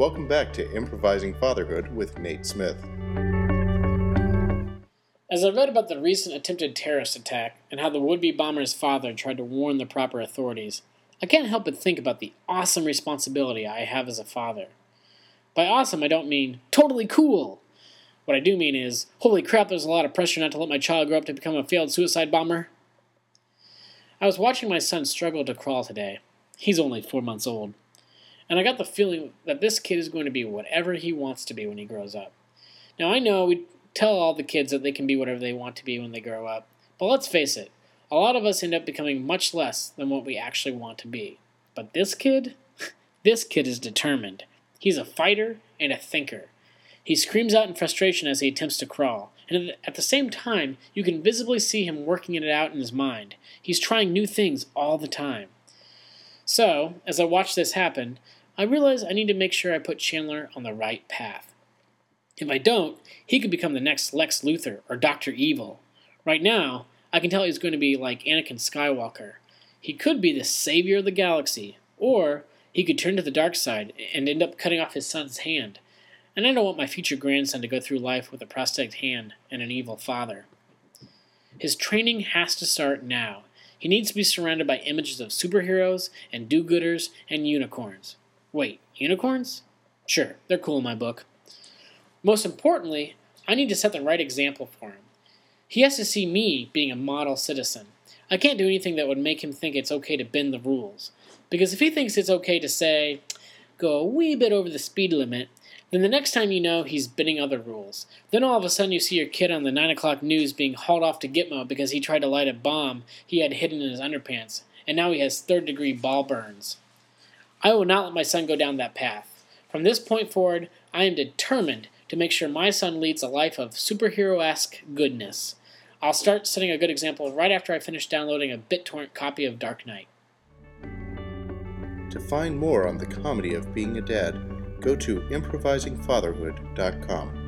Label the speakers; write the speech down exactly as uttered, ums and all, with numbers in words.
Speaker 1: Welcome back to Improvising Fatherhood with Nate Smith.
Speaker 2: As I read about the recent attempted terrorist attack and how the would-be bomber's father tried to warn the proper authorities, I can't help but think about the awesome responsibility I have as a father. By awesome, I don't mean totally cool. What I do mean is, holy crap, there's a lot of pressure not to let my child grow up to become a failed suicide bomber. I was watching my son struggle to crawl today. He's only four months old. And I got the feeling that this kid is going to be whatever he wants to be when he grows up. Now, I know we tell all the kids that they can be whatever they want to be when they grow up. But let's face it, a lot of us end up becoming much less than what we actually want to be. But this kid? This kid is determined. He's a fighter and a thinker. He screams out in frustration as he attempts to crawl. And at the same time, you can visibly see him working it out in his mind. He's trying new things all the time. So, as I watch this happen, I realize I need to make sure I put Chandler on the right path. If I don't, he could become the next Lex Luthor or Doctor Evil. Right now, I can tell he's going to be like Anakin Skywalker. He could be the savior of the galaxy, or he could turn to the dark side and end up cutting off his son's hand. And I don't want my future grandson to go through life with a prosthetic hand and an evil father. His training has to start now. He needs to be surrounded by images of superheroes and do-gooders and unicorns. Wait, unicorns? Sure, they're cool in my book. Most importantly, I need to set the right example for him. He has to see me being a model citizen. I can't do anything that would make him think it's okay to bend the rules. Because if he thinks it's okay to say, go a wee bit over the speed limit, then the next time you know, he's bending other rules. Then all of a sudden you see your kid on the nine o'clock news being hauled off to Gitmo because he tried to light a bomb he had hidden in his underpants, and now he has third-degree ball burns. I will not let my son go down that path. From this point forward, I am determined to make sure my son leads a life of superhero-esque goodness. I'll start setting a good example right after I finish downloading a BitTorrent copy of Dark Knight.
Speaker 1: To find more on the comedy of being a dad, go to improvising fatherhood dot com.